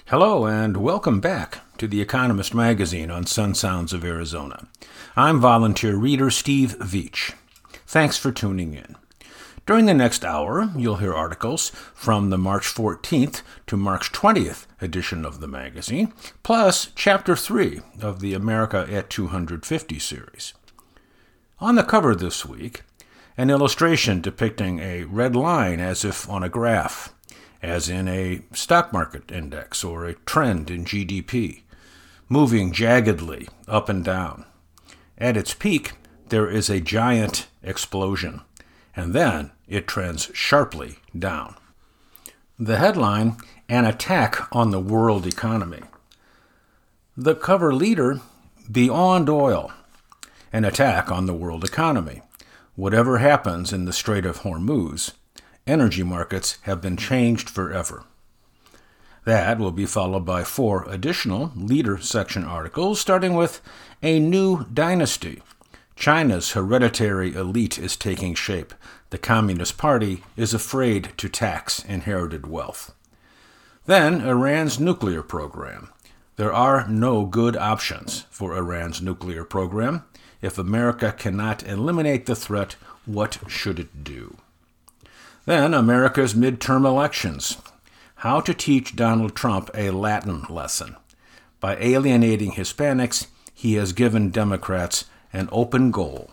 Hello and welcome back to The Economist magazine on Sun Sounds of Arizona. I'm volunteer reader Steve Veach. Thanks for tuning in. During the next hour, you'll hear articles from the March 14th to March 20th edition of the magazine, plus Chapter 3 of the America at 250 series. On the cover this week, an illustration depicting a red line as if on a graph, as in a stock market index or a trend in GDP, moving jaggedly up and down. At its peak, there is a giant explosion, and then it trends sharply down. The headline, An Attack on the World Economy. The cover leader, Beyond Oil, an attack on the world economy. Whatever happens in the Strait of Hormuz, energy markets have been changed forever. That will be followed by 4 additional leader section articles, starting with A New Dynasty. China's hereditary elite is taking shape. The Communist Party is afraid to tax inherited wealth. Then Iran's nuclear program. There are no good options for Iran's nuclear program. If America cannot eliminate the threat, what should it do? Then America's midterm elections. How to teach Donald Trump a Latin lesson. By alienating Hispanics, he has given Democrats an open goal.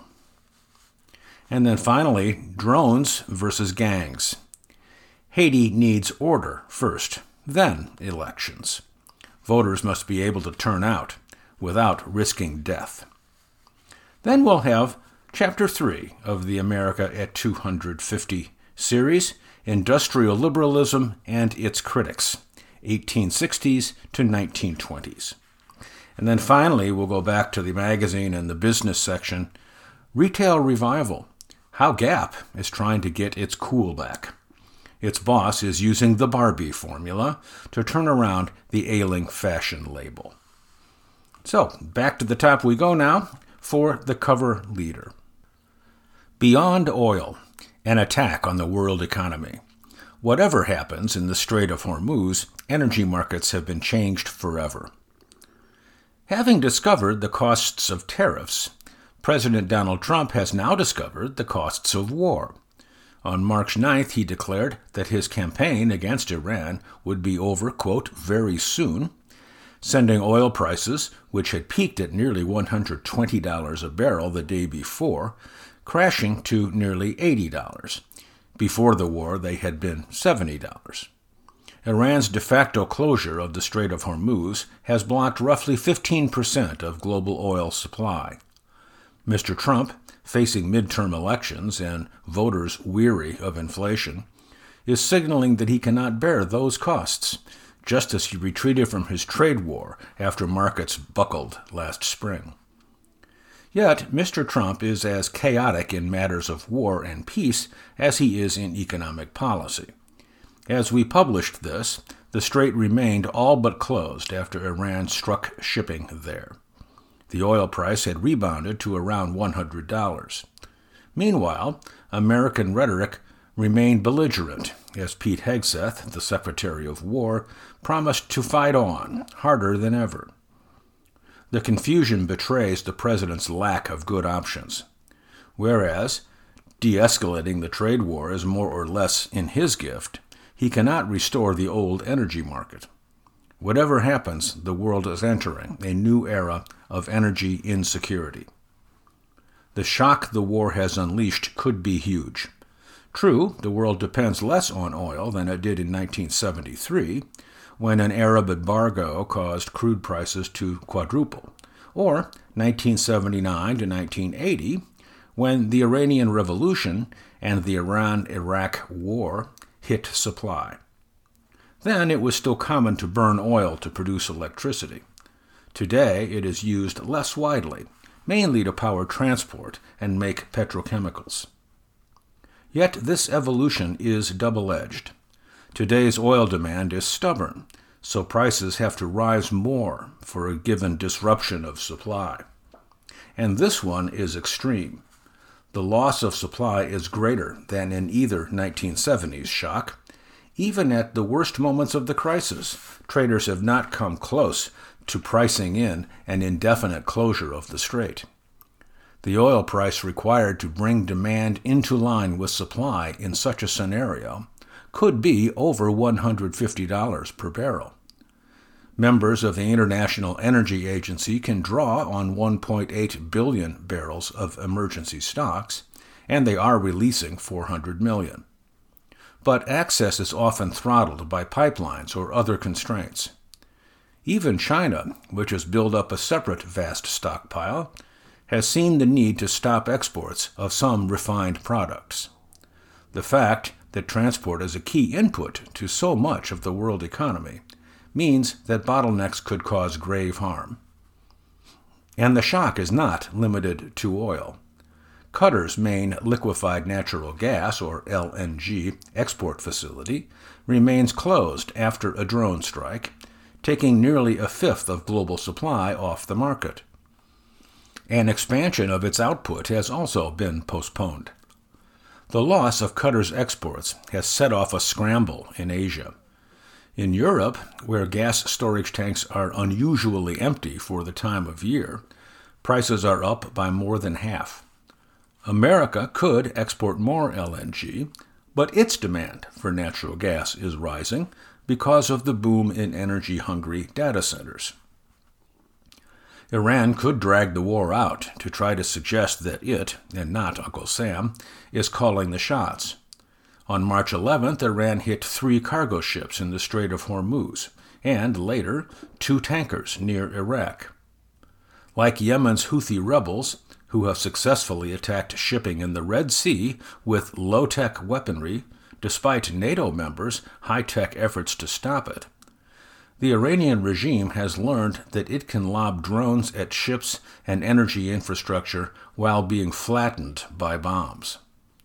And then finally, drones versus gangs. Haiti needs order first, then elections. Voters must be able to turn out without risking death. Then we'll have Chapter 3 of the America at 250 series, Industrial Liberalism and Its Critics, 1860s to 1920s. And then finally, we'll go back to the magazine and the business section, Retail Revival, how Gap is trying to get its cool back. Its boss is using the Barbie formula to turn around the ailing fashion label. So, back to the top we go now for the cover leader. Beyond Oil, an attack on the world economy. Whatever happens in the Strait of Hormuz, energy markets have been changed forever. Having discovered the costs of tariffs, President Donald Trump has now discovered the costs of war. On March 9th, he declared that his campaign against Iran would be over, quote, very soon, sending oil prices, which had peaked at nearly $120 a barrel the day before, crashing to nearly $80. Before the war, they had been $70. Iran's de facto closure of the Strait of Hormuz has blocked roughly 15% of global oil supply. Mr. Trump, facing midterm elections and voters weary of inflation, is signaling that he cannot bear those costs, just as he retreated from his trade war after markets buckled last spring. Yet, Mr. Trump is as chaotic in matters of war and peace as he is in economic policy. As we published this, the strait remained all but closed after Iran struck shipping there. The oil price had rebounded to around $100. Meanwhile, American rhetoric remained belligerent, as Pete Hegseth, the Secretary of War, promised to fight on, harder than ever. The confusion betrays the president's lack of good options. Whereas de-escalating the trade war is more or less in his gift, he cannot restore the old energy market. Whatever happens, the world is entering a new era of energy insecurity. The shock the war has unleashed could be huge. True, the world depends less on oil than it did in 1973, when an Arab embargo caused crude prices to quadruple, or 1979 to 1980, when the Iranian Revolution and the Iran-Iraq War hit supply. Then it was still common to burn oil to produce electricity. Today it is used less widely, mainly to power transport and make petrochemicals. Yet this evolution is double-edged. Today's oil demand is stubborn, so prices have to rise more for a given disruption of supply. And this one is extreme. The loss of supply is greater than in either 1970s shock, Even at the worst moments of the crisis, traders have not come close to pricing in an indefinite closure of the strait. The oil price required to bring demand into line with supply in such a scenario could be over $150 per barrel. Members of the International Energy Agency can draw on 1.8 billion barrels of emergency stocks, and they are releasing 400 million. But access is often throttled by pipelines or other constraints. Even China, which has built up a separate vast stockpile, has seen the need to stop exports of some refined products. The fact that transport is a key input to so much of the world economy means that bottlenecks could cause grave harm. And the shock is not limited to oil. Qatar's main liquefied natural gas, or LNG, export facility remains closed after a drone strike, taking nearly a fifth of global supply off the market. An expansion of its output has also been postponed. The loss of Qatar's exports has set off a scramble in Asia. In Europe, where gas storage tanks are unusually empty for the time of year, prices are up by more than half. America could export more LNG, but its demand for natural gas is rising because of the boom in energy-hungry data centers. Iran could drag the war out to try to suggest that it, and not Uncle Sam, is calling the shots. On March 11th, Iran hit 3 cargo ships in the Strait of Hormuz, and later 2 tankers near Iraq. Like Yemen's Houthi rebels, who have successfully attacked shipping in the Red Sea with low-tech weaponry, despite NATO members' high-tech efforts to stop it, the Iranian regime has learned that it can lob drones at ships and energy infrastructure while being flattened by bombs.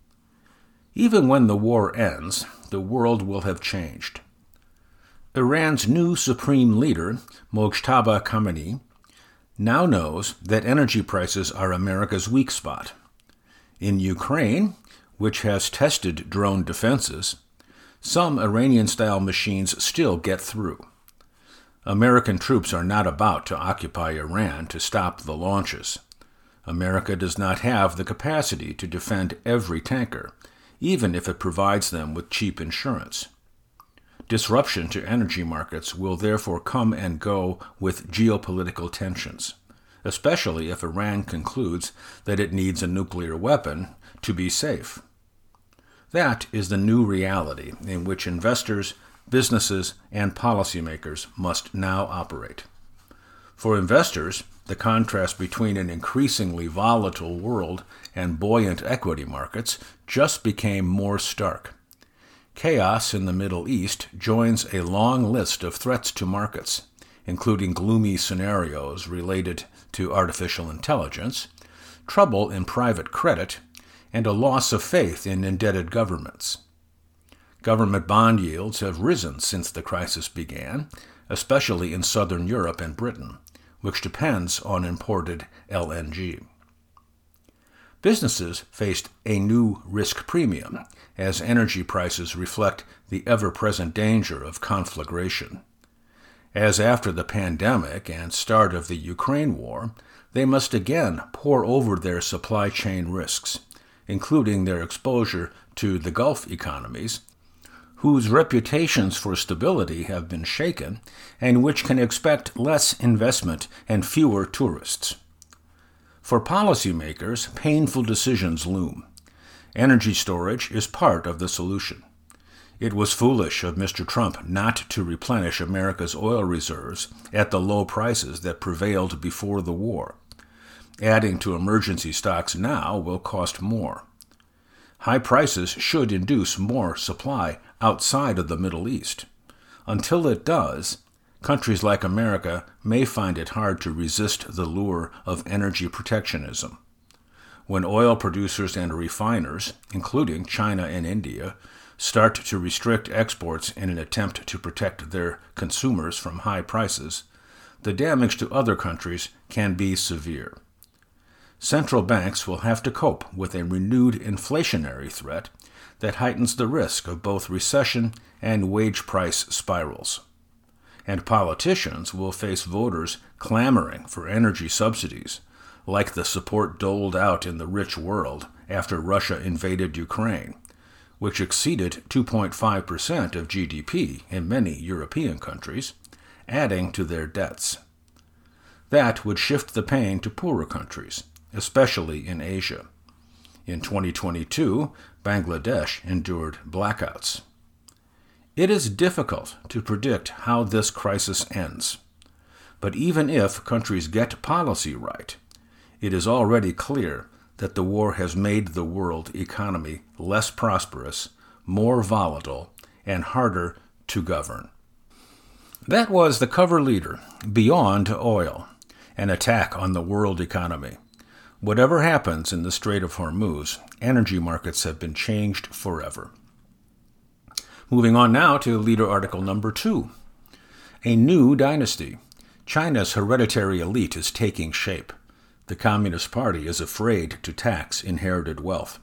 Even when the war ends, the world will have changed. Iran's new supreme leader, Mojtaba Khamenei, now knows that energy prices are America's weak spot. In Ukraine, which has tested drone defenses, some Iranian-style machines still get through. American troops are not about to occupy Iran to stop the launches. America does not have the capacity to defend every tanker, even if it provides them with cheap insurance. Disruption to energy markets will therefore come and go with geopolitical tensions, especially if Iran concludes that it needs a nuclear weapon to be safe. That is the new reality in which investors, businesses, and policymakers must now operate. For investors, the contrast between an increasingly volatile world and buoyant equity markets just became more stark. Chaos in the Middle East joins a long list of threats to markets, including gloomy scenarios related to artificial intelligence, trouble in private credit, and a loss of faith in indebted governments. Government bond yields have risen since the crisis began, especially in southern Europe and Britain, which depends on imported LNG. Businesses faced a new risk premium as energy prices reflect the ever-present danger of conflagration. As after the pandemic and start of the Ukraine war, they must again pore over their supply chain risks, including their exposure to the Gulf economies, whose reputations for stability have been shaken and which can expect less investment and fewer tourists. For policymakers, painful decisions loom. Energy storage is part of the solution. It was foolish of Mr. Trump not to replenish America's oil reserves at the low prices that prevailed before the war. Adding to emergency stocks now will cost more. High prices should induce more supply outside of the Middle East. Until it does, countries like America may find it hard to resist the lure of energy protectionism. When oil producers and refiners, including China and India, start to restrict exports in an attempt to protect their consumers from high prices, the damage to other countries can be severe. Central banks will have to cope with a renewed inflationary threat that heightens the risk of both recession and wage price spirals. And politicians will face voters clamoring for energy subsidies, like the support doled out in the rich world after Russia invaded Ukraine, which exceeded 2.5% of GDP in many European countries, adding to their debts. That would shift the pain to poorer countries, especially in Asia. In 2022, Bangladesh endured blackouts. It is difficult to predict how this crisis ends. But even if countries get policy right, it is already clear that the war has made the world economy less prosperous, more volatile, and harder to govern. That was the cover leader, Beyond Oil, an attack on the world economy. Whatever happens in the Strait of Hormuz, energy markets have been changed forever. Moving on now to leader article number 2. A new dynasty. China's hereditary elite is taking shape. The Communist Party is afraid to tax inherited wealth.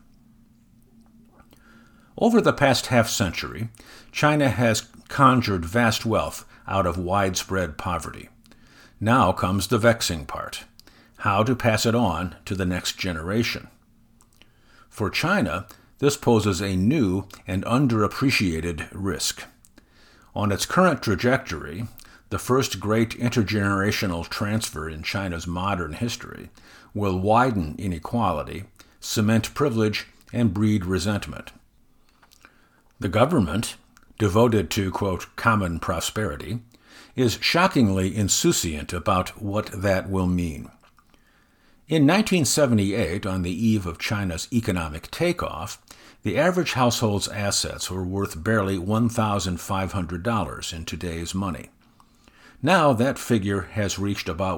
Over the past half-century, China has conjured vast wealth out of widespread poverty. Now comes the vexing part: how to pass it on to the next generation. For China, this poses a new and underappreciated risk. On its current trajectory, the first great intergenerational transfer in China's modern history will widen inequality, cement privilege, and breed resentment. The government, devoted to, quote, common prosperity, is shockingly insouciant about what that will mean. In 1978, on the eve of China's economic takeoff, the average household's assets were worth barely $1,500 in today's money. Now that figure has reached about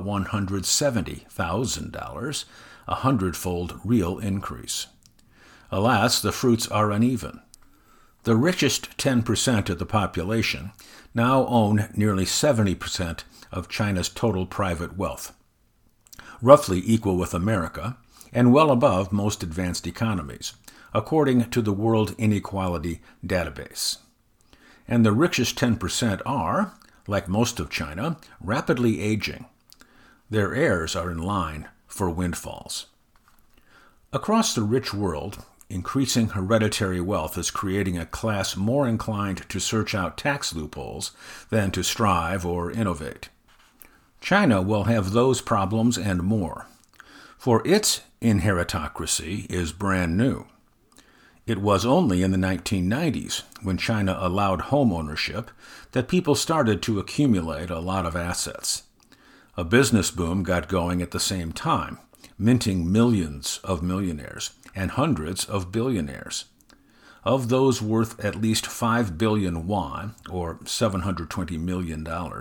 $170,000, a hundredfold real increase. Alas, the fruits are uneven. The richest 10% of the population now own nearly 70% of China's total private wealth, roughly equal with America, and well above most advanced economies, according to the World Inequality Database. And the richest 10% are, like most of China, rapidly aging. Their heirs are in line for windfalls. Across the rich world, increasing hereditary wealth is creating a class more inclined to search out tax loopholes than to strive or innovate. China will have those problems and more, for its inheritocracy is brand new. It was only in the 1990s, when China allowed home ownership, that people started to accumulate a lot of assets. A business boom got going at the same time, minting millions of millionaires and hundreds of billionaires. Of those worth at least 5 billion yuan, or $720 million,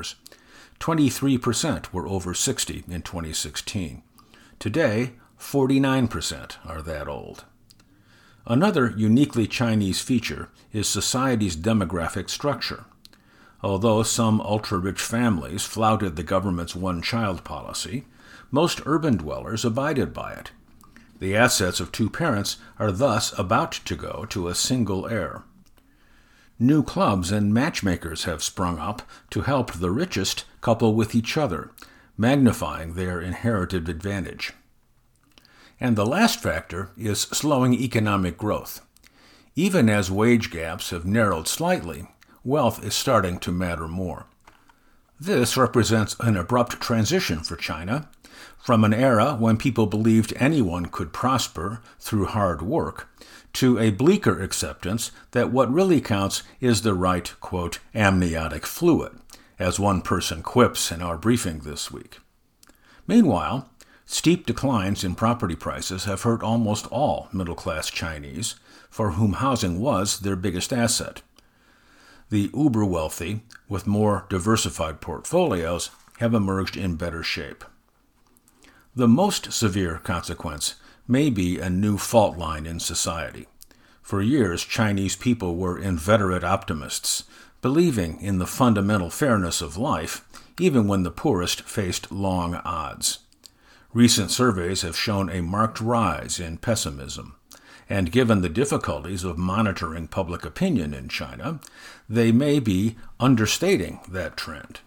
23% were over 60 in 2016. Today, 49% are that old. Another uniquely Chinese feature is society's demographic structure. Although some ultra-rich families flouted the government's one-child policy, most urban dwellers abided by it. The assets of two parents are thus about to go to a single heir. New clubs and matchmakers have sprung up to help the richest couple with each other, magnifying their inherited advantage. And the last factor is slowing economic growth. Even as wage gaps have narrowed slightly, wealth is starting to matter more. This represents an abrupt transition for China, from an era when people believed anyone could prosper through hard work, to a bleaker acceptance that what really counts is the right, quote, amniotic fluid, as one person quips in our briefing this week. Meanwhile, steep declines in property prices have hurt almost all middle-class Chinese, for whom housing was their biggest asset. The uber-wealthy, with more diversified portfolios, have emerged in better shape. The most severe consequence may be a new fault line in society. For years, Chinese people were inveterate optimists, believing in the fundamental fairness of life, even when the poorest faced long odds. Recent surveys have shown a marked rise in pessimism, and given the difficulties of monitoring public opinion in China, they may be understating that trend.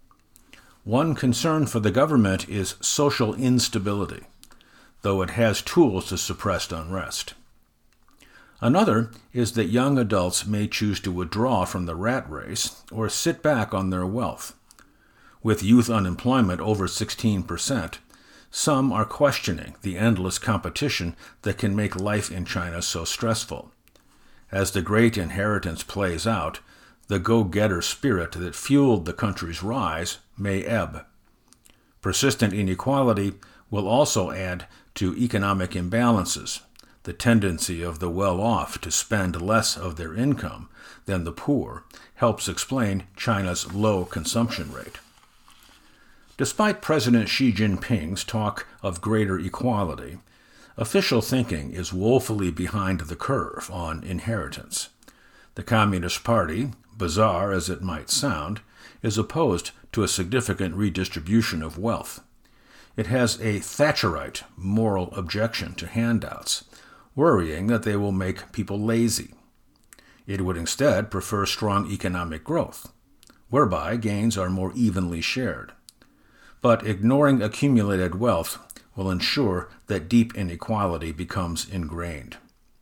One concern for the government is social instability, though it has tools to suppress unrest. Another is that young adults may choose to withdraw from the rat race or sit back on their wealth. With youth unemployment over 16%, some are questioning the endless competition that can make life in China so stressful. As the great inheritance plays out, the go-getter spirit that fueled the country's rise may ebb. Persistent inequality will also add to economic imbalances. The tendency of the well-off to spend less of their income than the poor helps explain China's low consumption rate. Despite President Xi Jinping's talk of greater equality, official thinking is woefully behind the curve on inheritance. The Communist Party, bizarre as it might sound, is opposed to a significant redistribution of wealth. It has a Thatcherite moral objection to handouts, worrying that they will make people lazy. It would instead prefer strong economic growth, whereby gains are more evenly shared. But ignoring accumulated wealth will ensure that deep inequality becomes ingrained.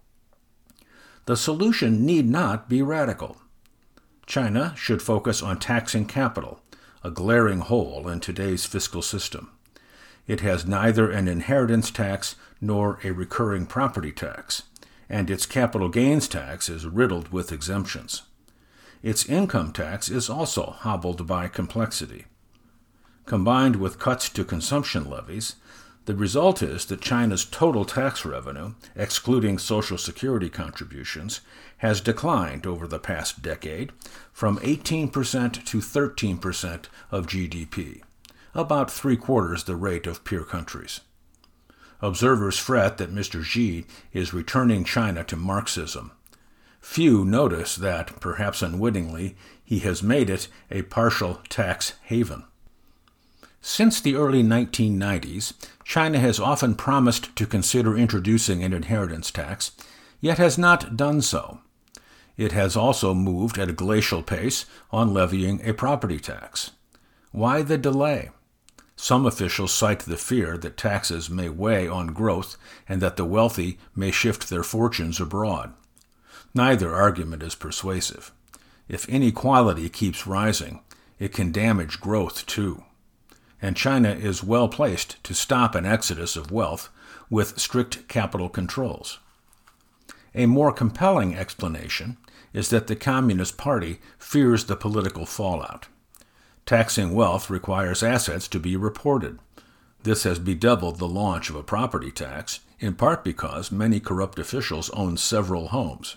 The solution need not be radical. China should focus on taxing capital, a glaring hole in today's fiscal system. It has neither an inheritance tax nor a recurring property tax, and its capital gains tax is riddled with exemptions. Its income tax is also hobbled by complexity. Combined with cuts to consumption levies, the result is that China's total tax revenue, excluding Social Security contributions, has declined over the past decade from 18% to 13% of GDP, about three-quarters the rate of peer countries. Observers fret that Mr. Xi is returning China to Marxism. Few notice that, perhaps unwittingly, he has made it a partial tax haven. Since the early 1990s, China has often promised to consider introducing an inheritance tax, yet has not done so. It has also moved at a glacial pace on levying a property tax. Why the delay? Some officials cite the fear that taxes may weigh on growth and that the wealthy may shift their fortunes abroad. Neither argument is persuasive. If inequality keeps rising, it can damage growth too. And China is well placed to stop an exodus of wealth with strict capital controls. A more compelling explanation is that the Communist Party fears the political fallout. Taxing wealth requires assets to be reported. This has bedeviled the launch of a property tax, in part because many corrupt officials own several homes.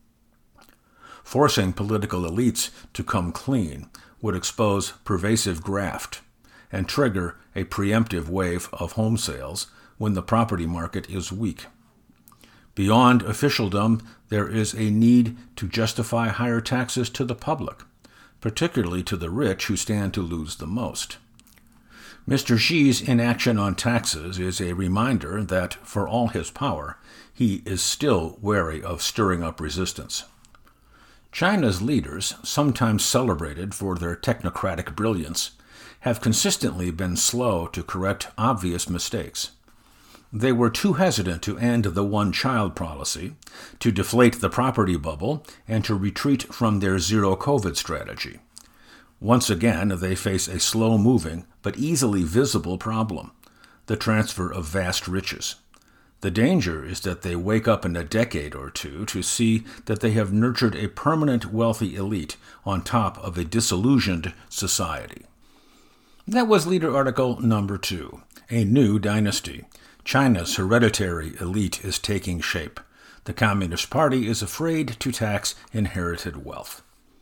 Forcing political elites to come clean would expose pervasive graft and trigger a preemptive wave of home sales when the property market is weak. Beyond officialdom, there is a need to justify higher taxes to the public, particularly to the rich who stand to lose the most. Mr. Xi's inaction on taxes is a reminder that, for all his power, he is still wary of stirring up resistance. China's leaders, sometimes celebrated for their technocratic brilliance, have consistently been slow to correct obvious mistakes. They were too hesitant to end the one-child policy, to deflate the property bubble, and to retreat from their zero-COVID strategy. Once again, they face a slow-moving but easily visible problem, the transfer of vast riches. The danger is that they wake up in a decade or two to see that they have nurtured a permanent wealthy elite on top of a disillusioned society. That was leader article number 2, A New Dynasty. China's hereditary elite is taking shape. The Communist Party is afraid to tax inherited wealth.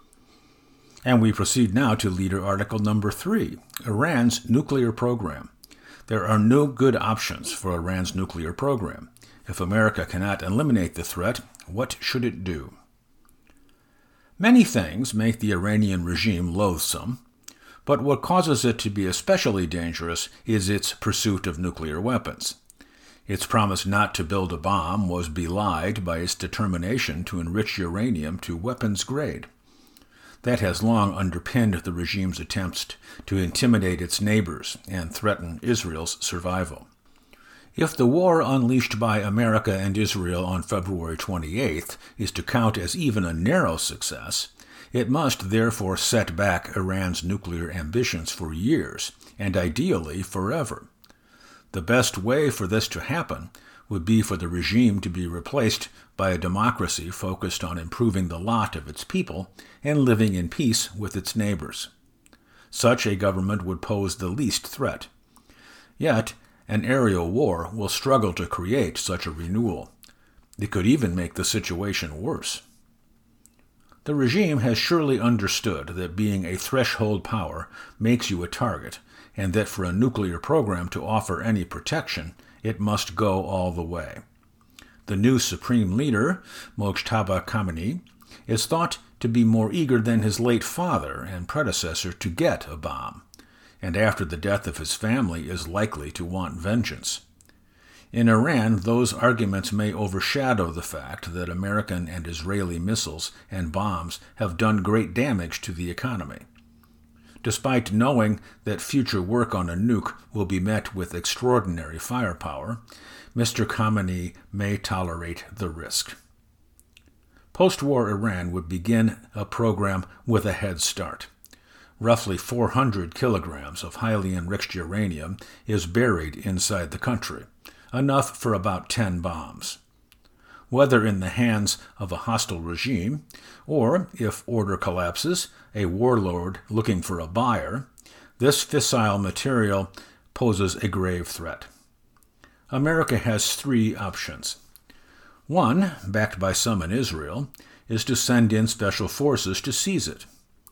And we proceed now to leader article number 3, Iran's nuclear program. There are no good options for Iran's nuclear program. If America cannot eliminate the threat, what should it do? Many things make the Iranian regime loathsome, but what causes it to be especially dangerous is its pursuit of nuclear weapons. Its promise not to build a bomb was belied by its determination to enrich uranium to weapons grade. That has long underpinned the regime's attempts to intimidate its neighbors and threaten Israel's survival. If the war unleashed by America and Israel on February 28th is to count as even a narrow success, it must therefore set back Iran's nuclear ambitions for years, and ideally forever. The best way for this to happen would be for the regime to be replaced by a democracy focused on improving the lot of its people and living in peace with its neighbors. Such a government would pose the least threat. Yet, an aerial war will struggle to create such a renewal. It could even make the situation worse. The regime has surely understood that being a threshold power makes you a target, and that for a nuclear program to offer any protection, it must go all the way. The new supreme leader, Mojtaba Khamenei, is thought to be more eager than his late father and predecessor to get a bomb, and after the death of his family is likely to want vengeance. In Iran, those arguments may overshadow the fact that American and Israeli missiles and bombs have done great damage to the economy. Despite knowing that future work on a nuke will be met with extraordinary firepower, Mr. Khamenei may tolerate the risk. Post-war Iran would begin a program with a head start. Roughly 400 kilograms of highly enriched uranium is buried inside the country, enough for about 10 bombs. Whether in the hands of a hostile regime, or, if order collapses, a warlord looking for a buyer, this fissile material poses a grave threat. America has 3 options. One, backed by some in Israel, is to send in special forces to seize it.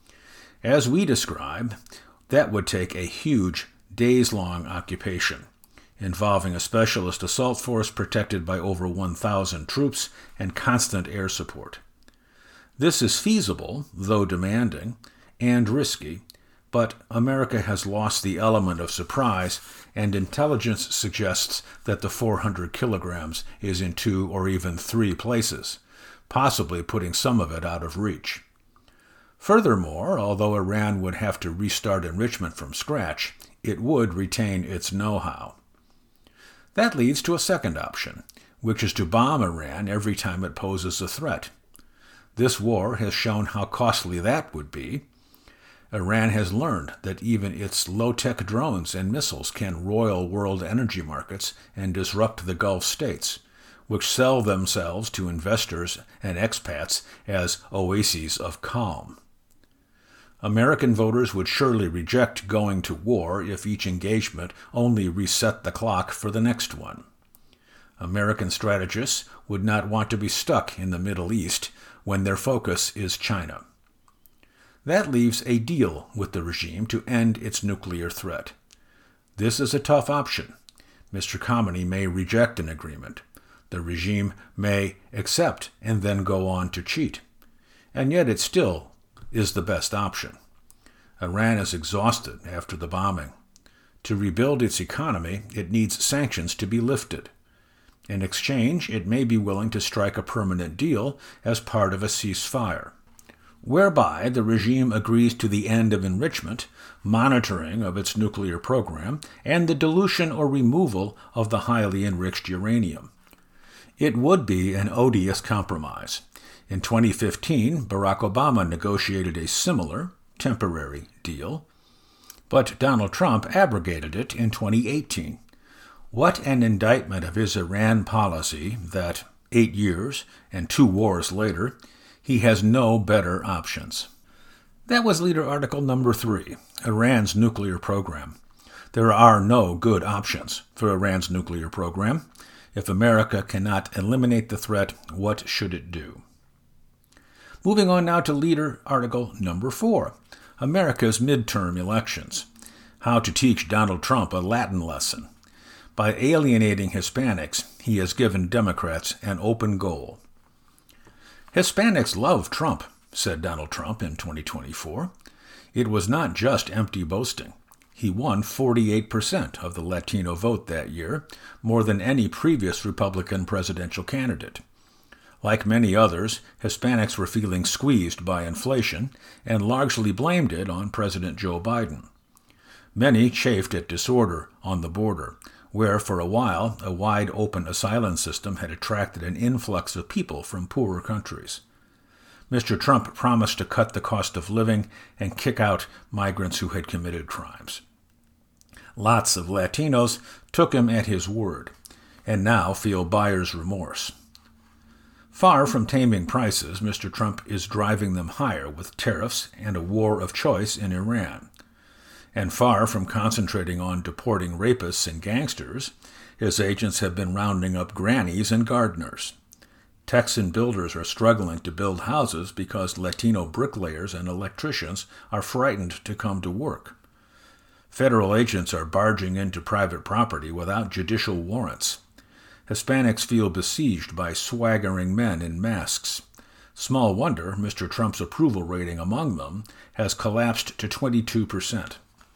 As we describe, that would take a huge, days-long occupation, involving a specialist assault force protected by over 1,000 troops and constant air support. This is feasible, though demanding, and risky, but America has lost the element of surprise, and intelligence suggests that the 400 kilograms is in 2 or even 3 places, possibly putting some of it out of reach. Furthermore, although Iran would have to restart enrichment from scratch, it would retain its know-how. That leads to a second option, which is to bomb Iran every time it poses a threat. This war has shown how costly that would be. Iran has learned that even its low-tech drones and missiles can roil world energy markets and disrupt the Gulf states, which sell themselves to investors and expats as oases of calm. American voters would surely reject going to war if each engagement only reset the clock for the next one. American strategists would not want to be stuck in the Middle East when their focus is China. That leaves a deal with the regime to end its nuclear threat. This is a tough option. Mr. Khamenei may reject an agreement. The regime may accept and then go on to cheat. And yet it still is the best option. Iran is exhausted after the bombing. To rebuild its economy, it needs sanctions to be lifted. In exchange, it may be willing to strike a permanent deal as part of a ceasefire, whereby the regime agrees to the end of enrichment, monitoring of its nuclear program, and the dilution or removal of the highly enriched uranium. It would be an odious compromise. In 2015, Barack Obama negotiated a similar, temporary deal, but Donald Trump abrogated it in 2018. What an indictment of his Iran policy that, 8 years and 2 wars later, he has no better options. That was Leader Article number 3, Iran's nuclear program. There are no good options for Iran's nuclear program. If America cannot eliminate the threat, what should it do? Moving on now to Leader Article number 4, America's midterm elections. How to teach Donald Trump a Latin lesson. By alienating Hispanics, he has given Democrats an open goal. Hispanics love Trump, said Donald Trump in 2024. It was not just empty boasting. He won 48% of the Latino vote that year, more than any previous Republican presidential candidate. Like many others, Hispanics were feeling squeezed by inflation and largely blamed it on President Joe Biden. Many chafed at disorder on the border, where for a while a wide-open asylum system had attracted an influx of people from poorer countries. Mr. Trump promised to cut the cost of living and kick out migrants who had committed crimes. Lots of Latinos took him at his word, and now feel buyer's remorse. Far from taming prices, Mr. Trump is driving them higher with tariffs and a war of choice in Iran. And far from concentrating on deporting rapists and gangsters, his agents have been rounding up grannies and gardeners. Texan builders are struggling to build houses because Latino bricklayers and electricians are frightened to come to work. Federal agents are barging into private property without judicial warrants. Hispanics feel besieged by swaggering men in masks. Small wonder Mr. Trump's approval rating among them has collapsed to 22%.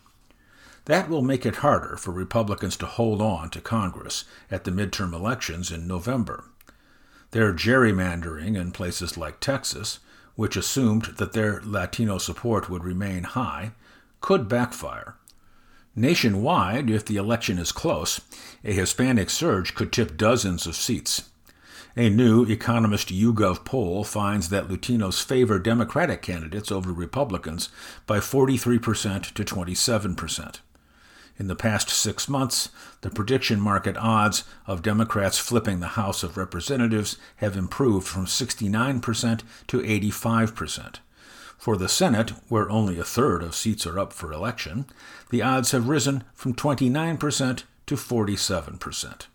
That will make it harder for Republicans to hold on to Congress at the midterm elections in November. Their gerrymandering in places like Texas, which assumed that their Latino support would remain high, could backfire. Nationwide, if the election is close, a Hispanic surge could tip dozens of seats. A new Economist YouGov poll finds that Latinos favor Democratic candidates over Republicans by 43% to 27%. In the past 6 months, the prediction market odds of Democrats flipping the House of Representatives have improved from 69% to 85%. For the Senate, where only a third of seats are up for election, the odds have risen from 29% to 47%.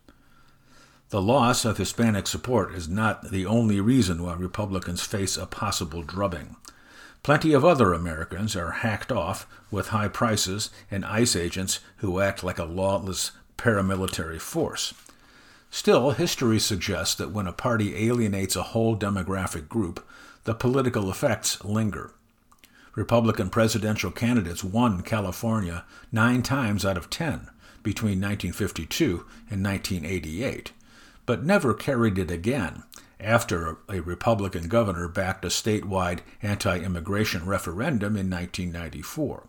The loss of Hispanic support is not the only reason why Republicans face a possible drubbing. Plenty of other Americans are hacked off with high prices and ICE agents who act like a lawless paramilitary force. Still, history suggests that when a party alienates a whole demographic group, the political effects linger. Republican presidential candidates won California 9 times out of 10 between 1952 and 1988, but never carried it again after a Republican governor backed a statewide anti-immigration referendum in 1994.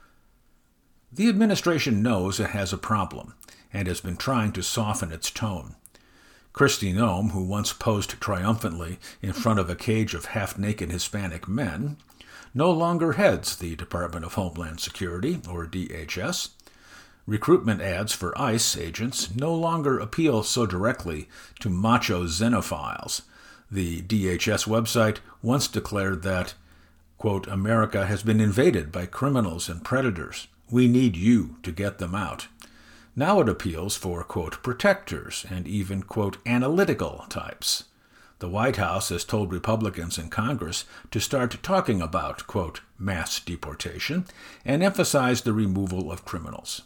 The administration knows it has a problem and has been trying to soften its tone. Kristi Noem, who once posed triumphantly in front of a cage of half-naked Hispanic men, no longer heads the Department of Homeland Security, or DHS. Recruitment ads for ICE agents no longer appeal so directly to macho xenophiles. The DHS website once declared that, quote, America has been invaded by criminals and predators. We need you to get them out. Now it appeals for, quote, protectors and even, quote, analytical types. The White House has told Republicans in Congress to start talking about, quote, mass deportation and emphasize the removal of criminals.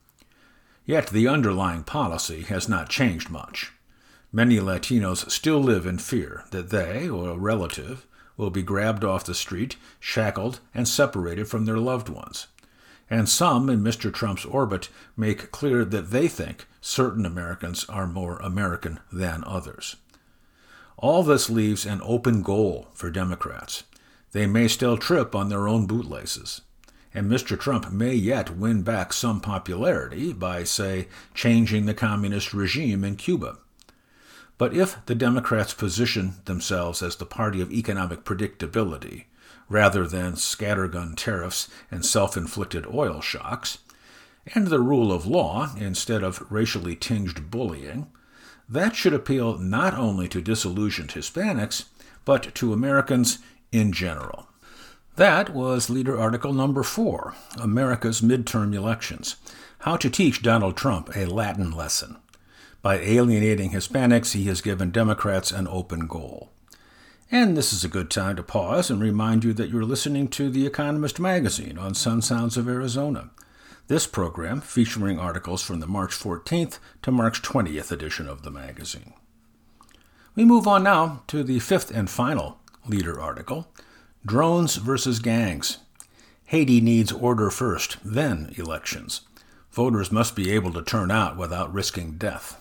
Yet the underlying policy has not changed much. Many Latinos still live in fear that they, or a relative, will be grabbed off the street, shackled, and separated from their loved ones. And some in Mr. Trump's orbit make clear that they think certain Americans are more American than others. All this leaves an open goal for Democrats. They may still trip on their own bootlaces. And Mr. Trump may yet win back some popularity by, say, changing the communist regime in Cuba. But if the Democrats position themselves as the party of economic predictability, rather than scattergun tariffs and self-inflicted oil shocks, and the rule of law instead of racially tinged bullying, that should appeal not only to disillusioned Hispanics, but to Americans in general. That was Leader Article number 4, America's Midterm Elections, How to Teach Donald Trump a Latin Lesson. By alienating Hispanics, he has given Democrats an open goal. And this is a good time to pause and remind you that you're listening to The Economist magazine on Sun Sounds of Arizona. This program featuring articles from the March 14th to March 20th edition of the magazine. We move on now to the 5th and final Leader article, Drones versus Gangs. Haiti needs order first, then elections. Voters must be able to turn out without risking death.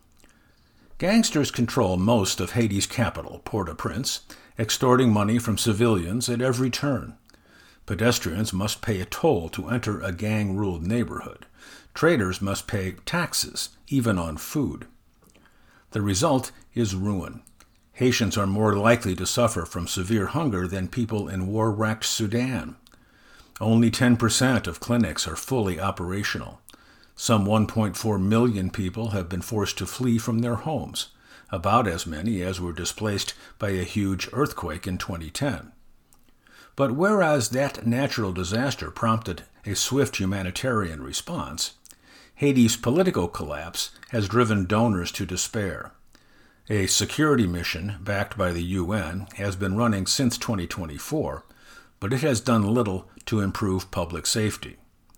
Gangsters control most of Haiti's capital, Port-au-Prince, extorting money from civilians at every turn. Pedestrians must pay a toll to enter a gang-ruled neighborhood. Traders must pay taxes, even on food. The result is ruin. Haitians are more likely to suffer from severe hunger than people in war-wracked Sudan. Only 10% of clinics are fully operational. Some 1.4 million people have been forced to flee from their homes, about as many as were displaced by a huge earthquake in 2010. But whereas that natural disaster prompted a swift humanitarian response, Haiti's political collapse has driven donors to despair. A security mission backed by the UN has been running since 2024, but it has done little to improve public safety.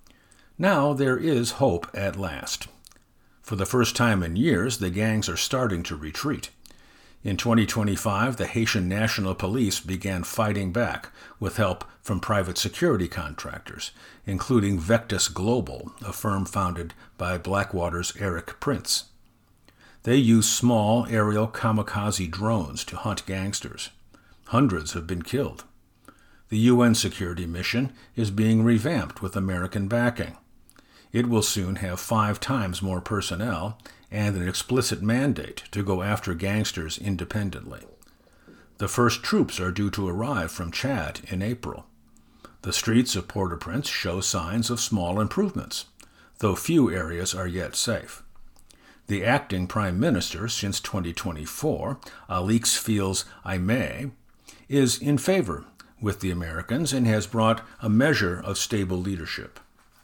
Now there is hope at last. For the first time in years, the gangs are starting to retreat. In 2025, the Haitian National Police began fighting back with help from private security contractors, including Vectus Global, a firm founded by Blackwater's Eric Prince. They use small aerial kamikaze drones to hunt gangsters. Hundreds have been killed. The UN security mission is being revamped with American backing. It will soon have 5 times more personnel and an explicit mandate to go after gangsters independently. The first troops are due to arrive from Chad in April. The streets of Port-au-Prince show signs of small improvements, though few areas are yet safe. The acting prime minister since 2024, Alix Fils Aimé, is in favor with the Americans and has brought a measure of stable leadership.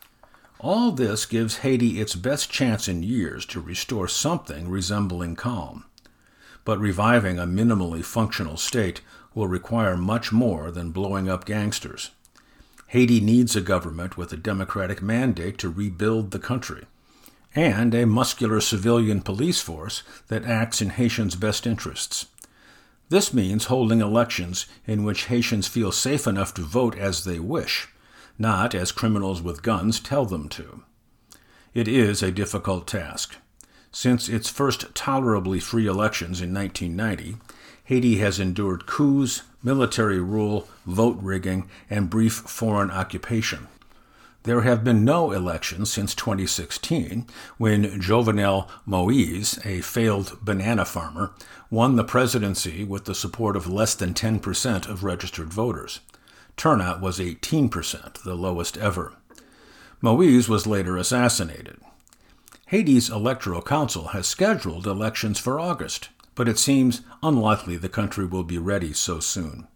All this gives Haiti its best chance in years to restore something resembling calm. But reviving a minimally functional state will require much more than blowing up gangsters. Haiti needs a government with a democratic mandate to rebuild the country, and a muscular civilian police force that acts in Haitians' best interests. This means holding elections in which Haitians feel safe enough to vote as they wish, not as criminals with guns tell them to. It is a difficult task. Since its first tolerably free elections in 1990, Haiti has endured coups, military rule, vote rigging, and brief foreign occupation. There have been no elections since 2016, when Jovenel Moïse, a failed banana farmer, won the presidency with the support of less than 10% of registered voters. Turnout was 18%, the lowest ever. Moïse was later assassinated. Haiti's Electoral Council has scheduled elections for August, but it seems unlikely the country will be ready so soon.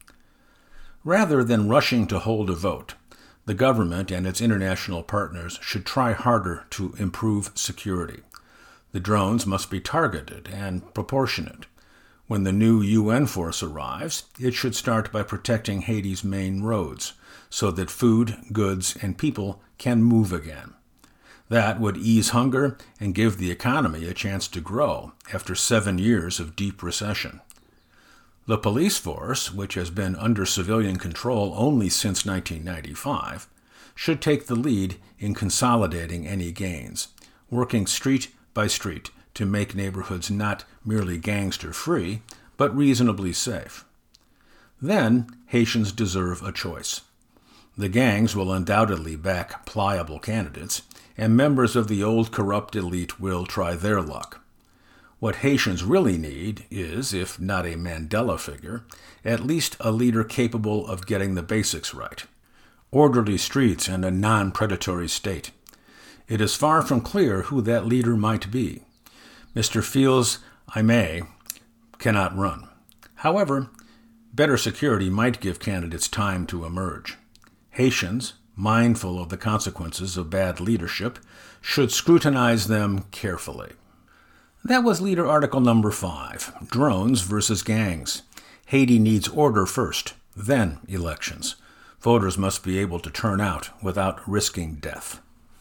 Rather than rushing to hold a vote, the government and its international partners should try harder to improve security. The drones must be targeted and proportionate. When the new UN force arrives, it should start by protecting Haiti's main roads, so that food, goods, and people can move again. That would ease hunger and give the economy a chance to grow after 7 years of deep recession. The police force, which has been under civilian control only since 1995, should take the lead in consolidating any gains, working street by street to make neighborhoods not merely gangster-free, but reasonably safe. Then, Haitians deserve a choice. The gangs will undoubtedly back pliable candidates, and members of the old corrupt elite will try their luck. What Haitians really need is, if not a Mandela figure, at least a leader capable of getting the basics right. Orderly streets and a non-predatory state. It is far from clear who that leader might be. Mr. Fils Aimé cannot run. However, better security might give candidates time to emerge. Haitians, mindful of the consequences of bad leadership, should scrutinize them carefully. That was Leader Article number 5, Drones versus Gangs. Haiti needs order first, then elections. Voters must be able to turn out without risking death.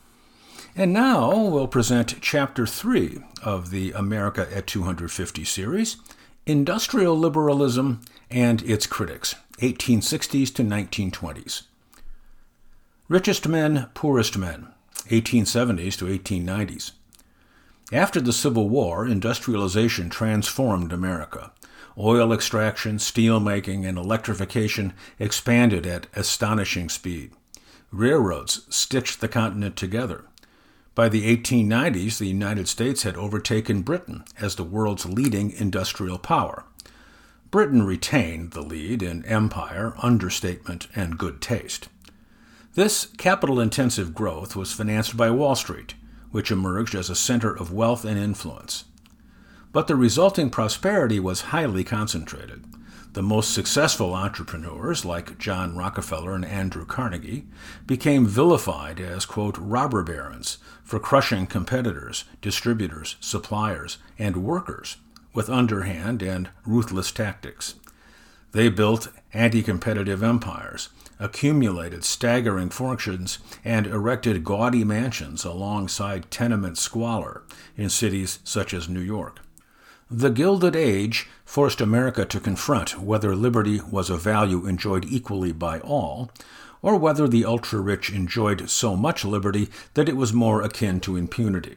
And now we'll present Chapter 3 of the America at 250 series, Industrial Liberalism and Its Critics, 1860s to 1920s. Richest men, poorest men, 1870s to 1890s. After the Civil War, industrialization transformed America. Oil extraction, steel making, and electrification expanded at astonishing speed. Railroads stitched the continent together. By the 1890s, the United States had overtaken Britain as the world's leading industrial power. Britain retained the lead in empire, understatement, and good taste. This capital-intensive growth was financed by Wall Street, which emerged as a center of wealth and influence. But the resulting prosperity was highly concentrated. The most successful entrepreneurs, like John Rockefeller and Andrew Carnegie, became vilified as, quote, robber barons for crushing competitors, distributors, suppliers, and workers with underhand and ruthless tactics. They built anti-competitive empires, accumulated staggering fortunes, and erected gaudy mansions alongside tenement squalor in cities such as New York. The Gilded Age forced America to confront whether liberty was a value enjoyed equally by all, or whether the ultra-rich enjoyed so much liberty that it was more akin to impunity.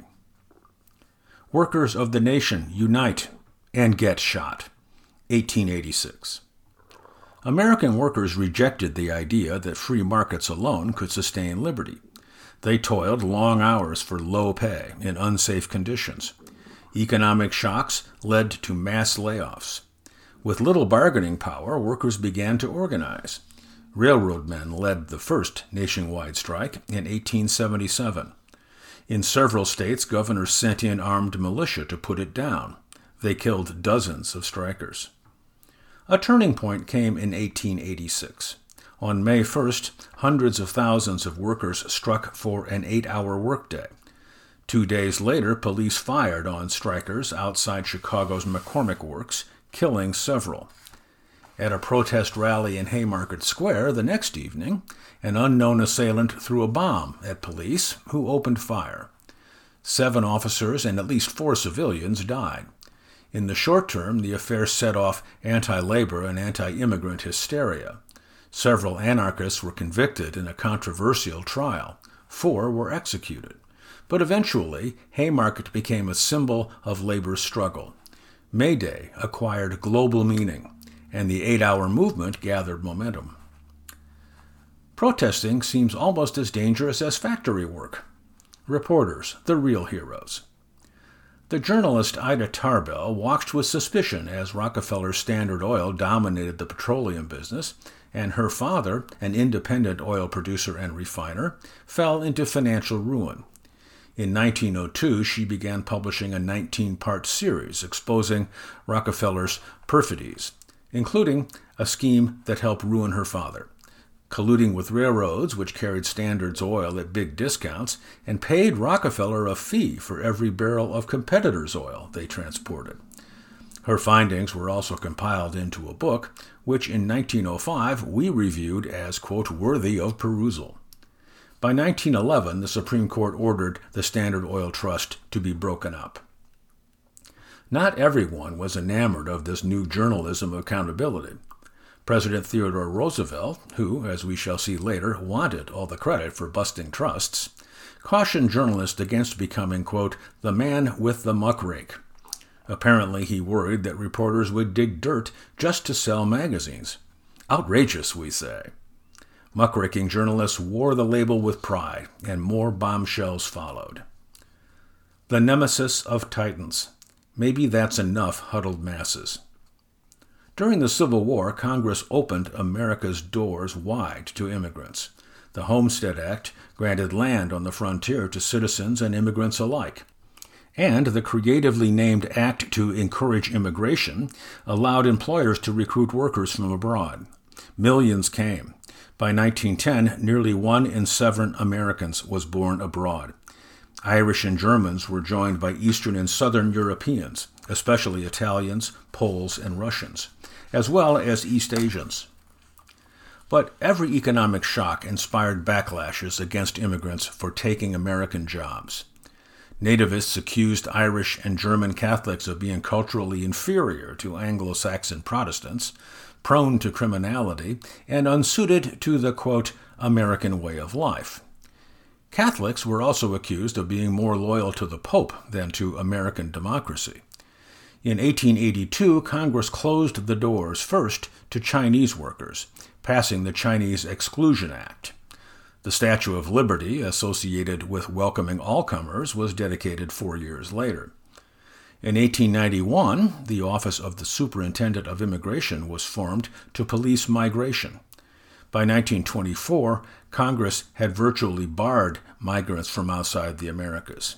Workers of the nation, unite and get shot. 1886. American workers rejected the idea that free markets alone could sustain liberty. They toiled long hours for low pay in unsafe conditions. Economic shocks led to mass layoffs. With little bargaining power, workers began to organize. Railroad men led the first nationwide strike in 1877. In several states, governors sent in armed militia to put it down. They killed dozens of strikers. A turning point came in 1886. On May 1st, hundreds of thousands of workers struck for an 8-hour workday. 2 days later, police fired on strikers outside Chicago's McCormick Works, killing several. At a protest rally in Haymarket Square the next evening, an unknown assailant threw a bomb at police, who opened fire. 7 officers and at least 4 civilians died. In the short term, the affair set off anti-labor and anti-immigrant hysteria. Several anarchists were convicted in a controversial trial. 4 were executed. But eventually, Haymarket became a symbol of labor's struggle. May Day acquired global meaning, and the 8-hour movement gathered momentum. Protesting seems almost as dangerous as factory work. Reporters, the real heroes. The journalist Ida Tarbell watched with suspicion as Rockefeller's Standard Oil dominated the petroleum business, and her father, an independent oil producer and refiner, fell into financial ruin. In 1902, she began publishing a 19-part series exposing Rockefeller's perfidies, including a scheme that helped ruin her father, colluding with railroads which carried Standard's oil at big discounts and paid Rockefeller a fee for every barrel of competitors' oil they transported. Her findings were also compiled into a book, which in 1905 we reviewed as, quote, worthy of perusal. By 1911, the Supreme Court ordered the Standard Oil Trust to be broken up. Not everyone was enamored of this new journalism of accountability. President Theodore Roosevelt, who, as we shall see later, wanted all the credit for busting trusts, cautioned journalists against becoming, quote, the man with the muckrake. Apparently he worried that reporters would dig dirt just to sell magazines. Outrageous, we say. Muckraking journalists wore the label with pride, and more bombshells followed. The nemesis of titans. Maybe that's enough, huddled masses. During the Civil War, Congress opened America's doors wide to immigrants. The Homestead Act granted land on the frontier to citizens and immigrants alike. And the creatively named Act to Encourage Immigration allowed employers to recruit workers from abroad. Millions came. By 1910, nearly 1 in 7 Americans was born abroad. Irish and Germans were joined by Eastern and Southern Europeans, especially Italians, Poles, and Russians, as well as East Asians. But every economic shock inspired backlashes against immigrants for taking American jobs. Nativists accused Irish and German Catholics of being culturally inferior to Anglo-Saxon Protestants, prone to criminality, and unsuited to the, quote, American way of life. Catholics were also accused of being more loyal to the Pope than to American democracy. In 1882, Congress closed the doors first to Chinese workers, passing the Chinese Exclusion Act. The Statue of Liberty, associated with welcoming all comers, was dedicated 4 years later. In 1891, the Office of the Superintendent of Immigration was formed to police migration. By 1924, Congress had virtually barred migrants from outside the Americas.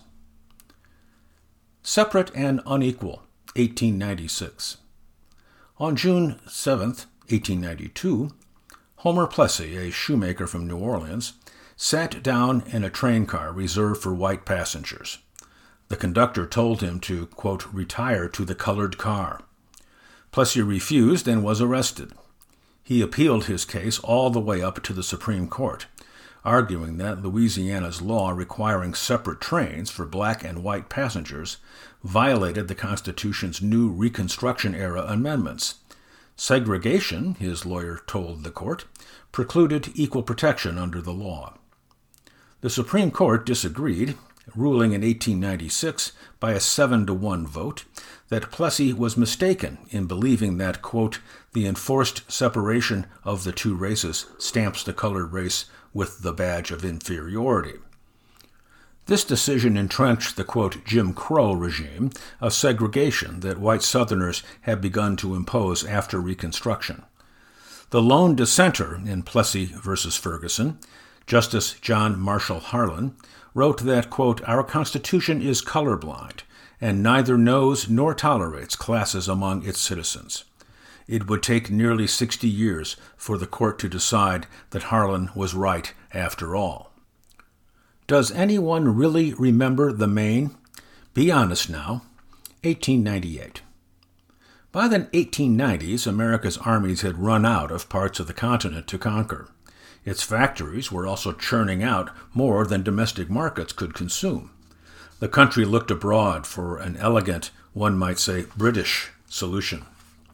Separate and Unequal, 1896. On June 7, 1892, Homer Plessy, a shoemaker from New Orleans, sat down in a train car reserved for white passengers. The conductor told him to, quote, retire to the colored car. Plessy refused and was arrested. He appealed his case all the way up to the Supreme Court, arguing that Louisiana's law requiring separate trains for black and white passengers violated the Constitution's new Reconstruction-era amendments. Segregation, his lawyer told the court, precluded equal protection under the law. The Supreme Court disagreed, ruling in 1896 by a 7-1 vote that Plessy was mistaken in believing that, quote, the enforced separation of the two races stamps the colored race with the badge of inferiority. This decision entrenched the, quote, Jim Crow regime of segregation that white Southerners had begun to impose after Reconstruction. The lone dissenter in Plessy v. Ferguson, Justice John Marshall Harlan, wrote that, quote, our Constitution is colorblind and neither knows nor tolerates classes among its citizens. It would take nearly 60 years for the court to decide that Harlan was right after all. Does anyone really remember the Maine? Be honest now. 1898. By the 1890s, America's armies had run out of parts of the continent to conquer. Its factories were also churning out more than domestic markets could consume. The country looked abroad for an elegant, one might say British, solution.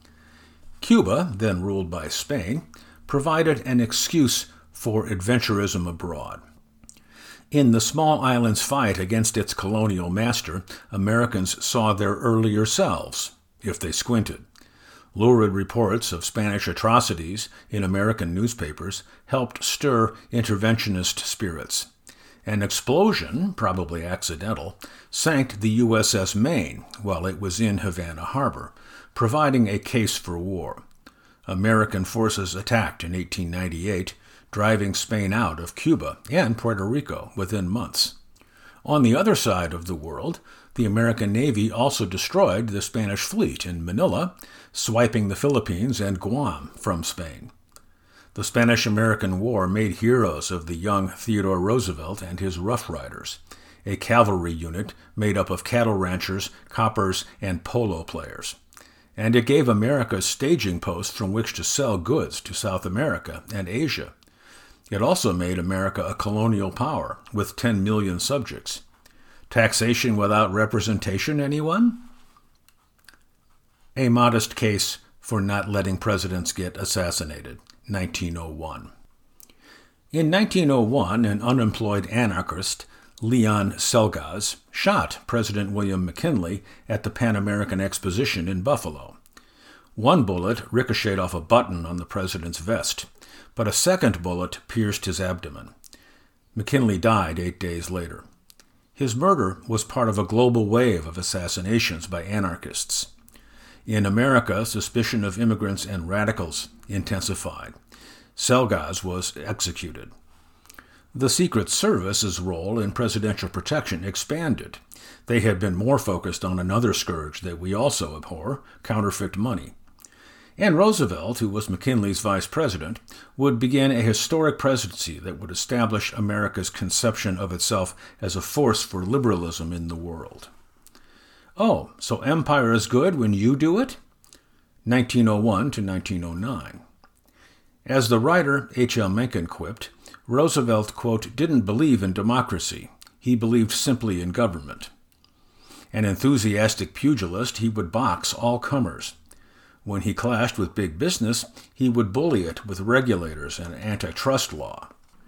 Cuba, then ruled by Spain, provided an excuse for adventurism abroad. In the small island's fight against its colonial master, Americans saw their earlier selves, if they squinted. Lurid reports of Spanish atrocities in American newspapers helped stir interventionist spirits. An explosion, probably accidental, sank the USS Maine while it was in Havana Harbor, providing a case for war. American forces attacked in 1898, driving Spain out of Cuba and Puerto Rico within months. On the other side of the world, the American Navy also destroyed the Spanish fleet in Manila, swiping the Philippines and Guam from Spain. The Spanish-American War made heroes of the young Theodore Roosevelt and his Rough Riders, a cavalry unit made up of cattle ranchers, coppers, and polo players. And it gave America a staging post from which to sell goods to South America and Asia. It also made America a colonial power with 10 million subjects. Taxation without representation, anyone? A modest case for not letting presidents get assassinated, 1901. In 1901, an unemployed anarchist, Leon Selgaz, shot President William McKinley at the Pan American Exposition in Buffalo. One bullet ricocheted off a button on the president's vest, but a second bullet pierced his abdomen. McKinley died 8 days later. His murder was part of a global wave of assassinations by anarchists. In America, suspicion of immigrants and radicals intensified. Selgaz was executed. The Secret Service's role in presidential protection expanded. They had been more focused on another scourge that we also abhor, counterfeit money. And Roosevelt, who was McKinley's vice president, would begin a historic presidency that would establish America's conception of itself as a force for liberalism in the world. Oh, so empire is good when you do it? 1901 to 1909. As the writer H.L. Mencken quipped, Roosevelt, quote, didn't believe in democracy. He believed simply in government. An enthusiastic pugilist, he would box all comers. When he clashed with big business, he would bully it with regulators and antitrust law.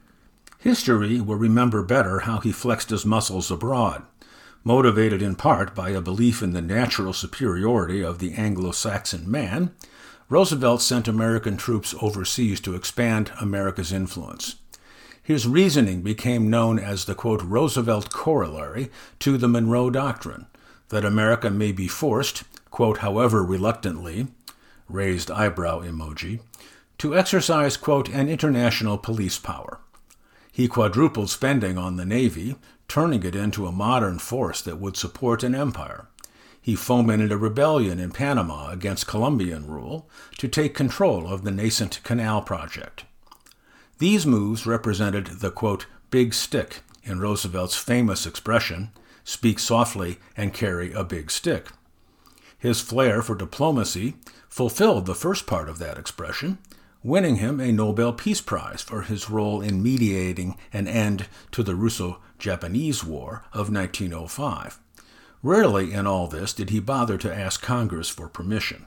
History will remember better how he flexed his muscles abroad, motivated in part by a belief in the natural superiority of the Anglo-Saxon man. Roosevelt sent American troops overseas to expand America's influence. His reasoning became known as the, quote, Roosevelt corollary to the Monroe Doctrine, that America may be forced, quote, however reluctantly, raised eyebrow emoji, to exercise, quote, an international police power. He quadrupled spending on the Navy, turning it into a modern force that would support an empire. He fomented a rebellion in Panama against Colombian rule to take control of the nascent canal project. These moves represented the, quote, big stick in Roosevelt's famous expression, speak softly and carry a big stick. His flair for diplomacy fulfilled the first part of that expression, winning him a Nobel Peace Prize for his role in mediating an end to the Russo-Japanese War of 1905. Rarely in all this did he bother to ask Congress for permission.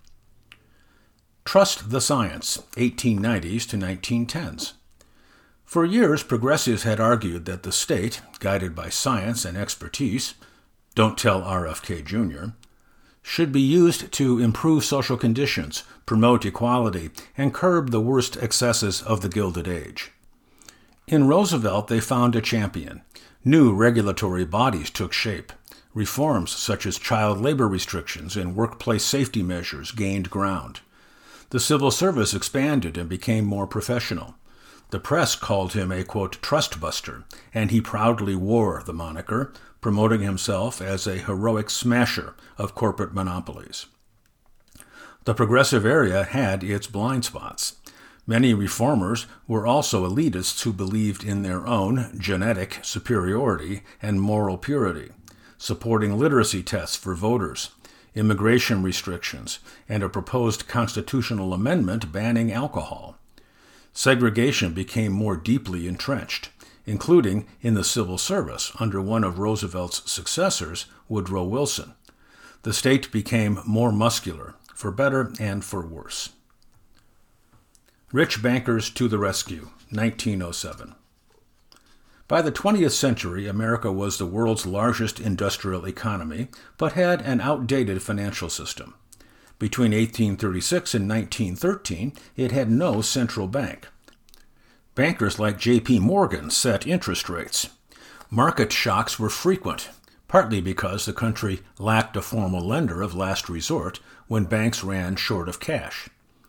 Trust the Science, 1890s to 1910s. For years, progressives had argued that the state, guided by science and expertise, don't tell RFK Jr., should be used to improve social conditions, promote equality, and curb the worst excesses of the Gilded Age. In Roosevelt, they found a champion. New regulatory bodies took shape. Reforms such as child labor restrictions and workplace safety measures gained ground. The civil service expanded and became more professional. The press called him a, quote, trustbuster, and he proudly wore the moniker, promoting himself as a heroic smasher of corporate monopolies. The progressive area had its blind spots. Many reformers were also elitists who believed in their own genetic superiority and moral purity, supporting literacy tests for voters, immigration restrictions, and a proposed constitutional amendment banning alcohol. Segregation became more deeply entrenched, including in the civil service under one of Roosevelt's successors, Woodrow Wilson. The state became more muscular, for better and for worse. Rich bankers to the rescue, 1907. By the 20th century, America was the world's largest industrial economy, but had an outdated financial system. Between 1836 and 1913, it had no central bank. Bankers like J.P. Morgan set interest rates. Market shocks were frequent, partly because the country lacked a formal lender of last resort when banks ran short of cash.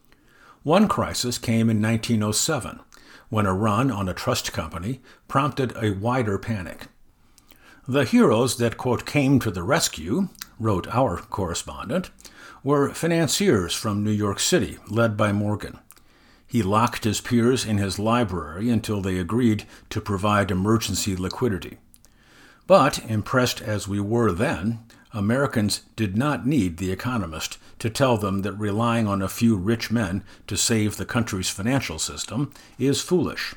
One crisis came in 1907, when a run on a trust company prompted a wider panic. The heroes that, quote, came to the rescue, wrote our correspondent, were financiers from New York City, led by Morgan. He locked his peers in his library until they agreed to provide emergency liquidity. But, impressed as we were then, Americans did not need The Economist to tell them that relying on a few rich men to save the country's financial system is foolish.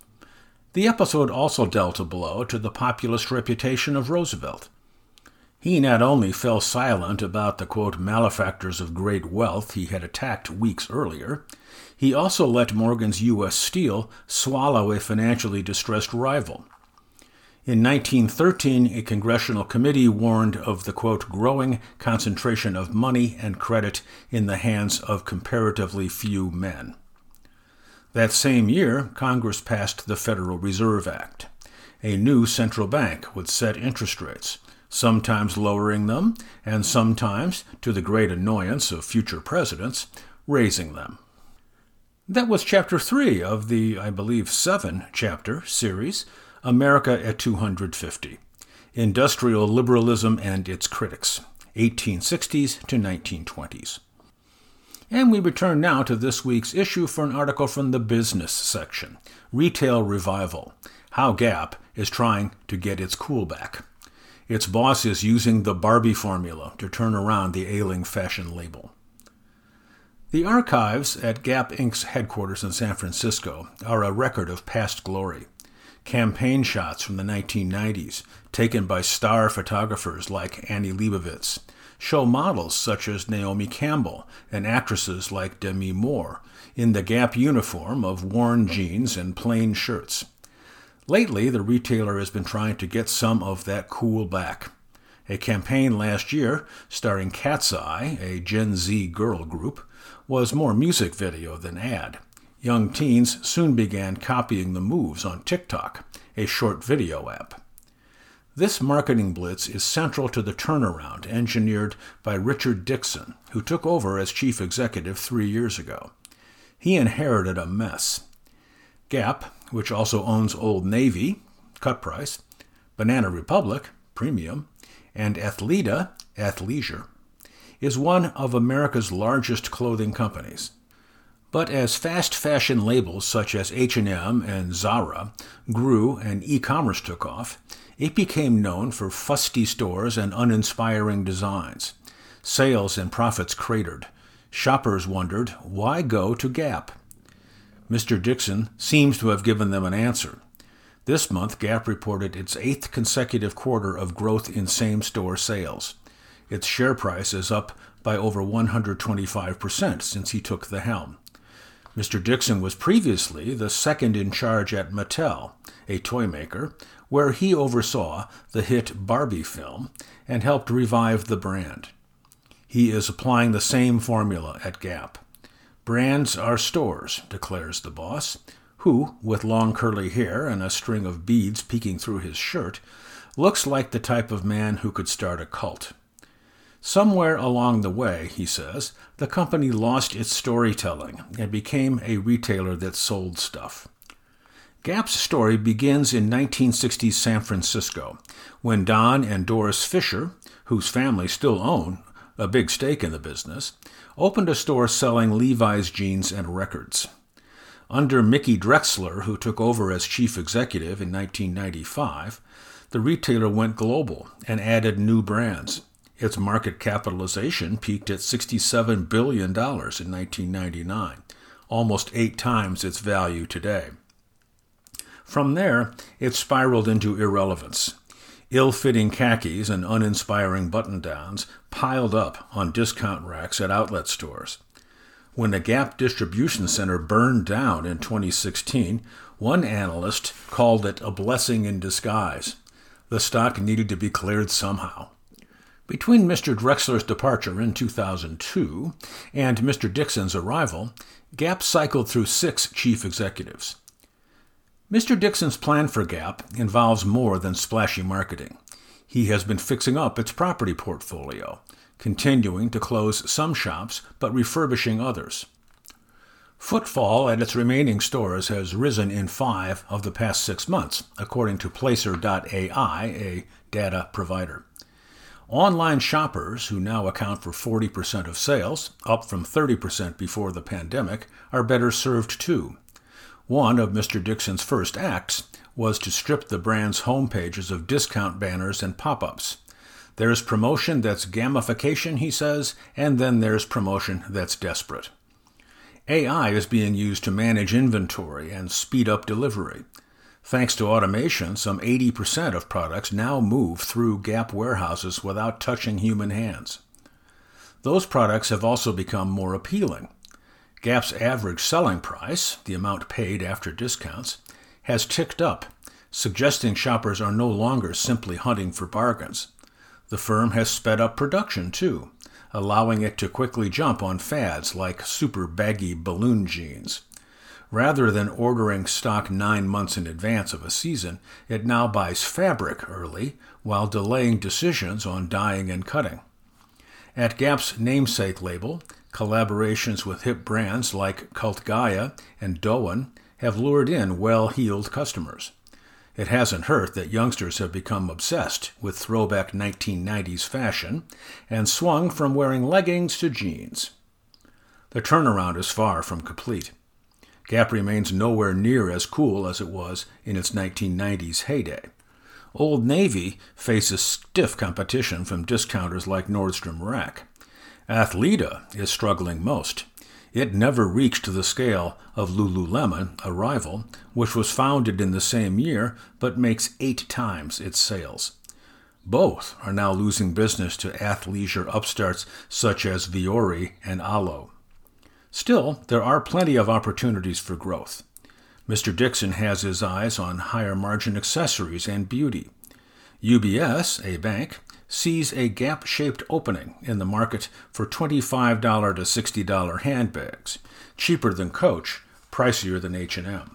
The episode also dealt a blow to the populist reputation of Roosevelt. He not only fell silent about the, quote, malefactors of great wealth he had attacked weeks earlier, he also let Morgan's U.S. Steel swallow a financially distressed rival. In 1913, a congressional committee warned of the, quote, growing concentration of money and credit in the hands of comparatively few men. That same year, Congress passed the Federal Reserve Act. A new central bank would set interest rates, sometimes lowering them, and sometimes, to the great annoyance of future presidents, raising them. That was Chapter 3 of the, I believe, 7-chapter series, America at 250, Industrial Liberalism and Its Critics, 1860s to 1920s. And we return now to this week's issue for an article from the business section, Retail Revival, How Gap is Trying to Get Its Cool Back. Its boss is using the Barbie formula to turn around the ailing fashion label. The archives at Gap Inc.'s headquarters in San Francisco are a record of past glory. Campaign shots from the 1990s, taken by star photographers like Annie Leibovitz, show models such as Naomi Campbell and actresses like Demi Moore in the Gap uniform of worn jeans and plain shirts. Lately, the retailer has been trying to get some of that cool back. A campaign last year, starring Cat's Eye, a Gen Z girl group, was more music video than ad. Young teens soon began copying the moves on TikTok, a short video app. This marketing blitz is central to the turnaround engineered by Richard Dixon, who took over as chief executive 3 years ago. He inherited a mess. Gap, which also owns Old Navy, cut price, Banana Republic, premium, and Athleta, athleisure, is one of America's largest clothing companies. But as fast fashion labels such as H&M and Zara grew and e-commerce took off, it became known for fusty stores and uninspiring designs. Sales and profits cratered. Shoppers wondered, why go to Gap? Mr. Dixon seems to have given them an answer. This month, Gap reported its 8th consecutive quarter of growth in same-store sales. Its share price is up by over 125% since he took the helm. Mr. Dixon was previously the second in charge at Mattel, a toy maker, where he oversaw the hit Barbie film and helped revive the brand. He is applying the same formula at Gap. Brands are stores, declares the boss, who, with long curly hair and a string of beads peeking through his shirt, looks like the type of man who could start a cult. Somewhere along the way, he says, the company lost its storytelling and became a retailer that sold stuff. Gap's story begins in 1960s San Francisco, when Don and Doris Fisher, whose family still own a big stake in the business, opened a store selling Levi's jeans and records. Under Mickey Drexler, who took over as chief executive in 1995, the retailer went global and added new brands. Its market capitalization peaked at $67 billion in 1999, almost 8 times its value today. From there, it spiraled into irrelevance. Ill-fitting khakis and uninspiring button-downs piled up on discount racks at outlet stores. When the Gap distribution center burned down in 2016, one analyst called it a blessing in disguise. The stock needed to be cleared somehow. Between Mr. Drexler's departure in 2002 and Mr. Dixon's arrival, Gap cycled through 6 chief executives. Mr. Dixon's plan for Gap involves more than splashy marketing. He has been fixing up its property portfolio, continuing to close some shops but refurbishing others. Footfall at its remaining stores has risen in 5 of the past 6 months, according to Placer.ai, a data provider. Online shoppers, who now account for 40% of sales, up from 30% before the pandemic, are better served too. One of Mr. Dixon's first acts was to strip the brand's homepages of discount banners and pop-ups. There's promotion that's gamification, he says, and then there's promotion that's desperate. AI is being used to manage inventory and speed up delivery. Thanks to automation, some 80% of products now move through Gap warehouses without touching human hands. Those products have also become more appealing. Gap's average selling price, the amount paid after discounts, has ticked up, suggesting shoppers are no longer simply hunting for bargains. The firm has sped up production, too, allowing it to quickly jump on fads like super baggy balloon jeans. Rather than ordering stock 9 months in advance of a season, it now buys fabric early while delaying decisions on dyeing and cutting. At Gap's namesake label, collaborations with hip brands like Cult Gaia and Doan have lured in well-heeled customers. It hasn't hurt that youngsters have become obsessed with throwback 1990s fashion and swung from wearing leggings to jeans. The turnaround is far from complete. Gap remains nowhere near as cool as it was in its 1990s heyday. Old Navy faces stiff competition from discounters like Nordstrom Rack. Athleta is struggling most. It never reached the scale of Lululemon, a rival, which was founded in the same year but makes 8 times its sales. Both are now losing business to athleisure upstarts such as Vuori and Alo. Still, there are plenty of opportunities for growth. Mr. Dixon has his eyes on higher margin accessories and beauty. UBS, a bank, sees a gap-shaped opening in the market for $25 to $60 handbags, cheaper than Coach, pricier than H&M.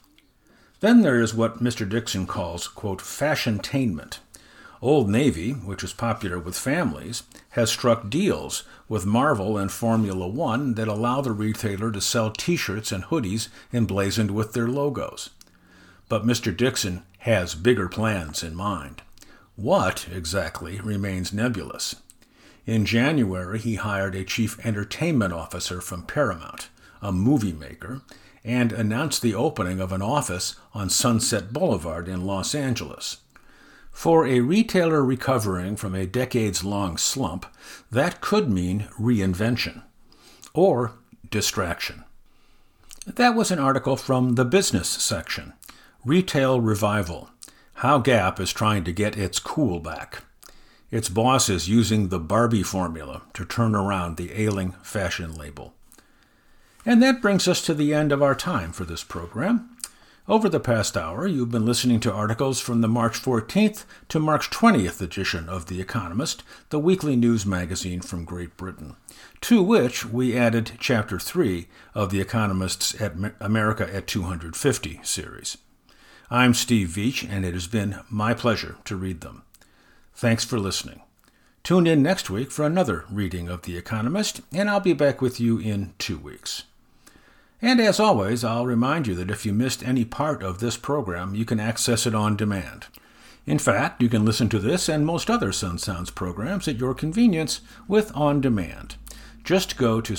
Then there is what Mr. Dixon calls, quote, fashiontainment. Old Navy, which is popular with families, has struck deals with Marvel and Formula One that allow the retailer to sell T-shirts and hoodies emblazoned with their logos. But Mr. Dixon has bigger plans in mind. What, exactly, remains nebulous. In January, he hired a chief entertainment officer from Paramount, a movie maker, and announced the opening of an office on Sunset Boulevard in Los Angeles. For a retailer recovering from a decades-long slump, that could mean reinvention or distraction. That was an article from the business section, Retail Revival, How Gap is Trying to Get Its Cool Back. Its boss is using the Barbie formula to turn around the ailing fashion label. And that brings us to the end of our time for this program. Over the past hour, you've been listening to articles from the March 14th to March 20th edition of The Economist, the weekly news magazine from Great Britain, to which we added Chapter 3 of The Economist's America at 250 series. I'm Steve Veach, and it has been my pleasure to read them. Thanks for listening. Tune in next week for another reading of The Economist, and I'll be back with you in 2 weeks. And as always, I'll remind you that if you missed any part of this program, you can access it on demand. In fact, you can listen to this and most other Sun Sounds programs at your convenience with On Demand. Just go to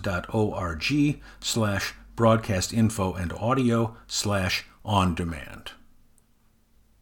sunsounds.org/broadcastinfo and audio/on demand.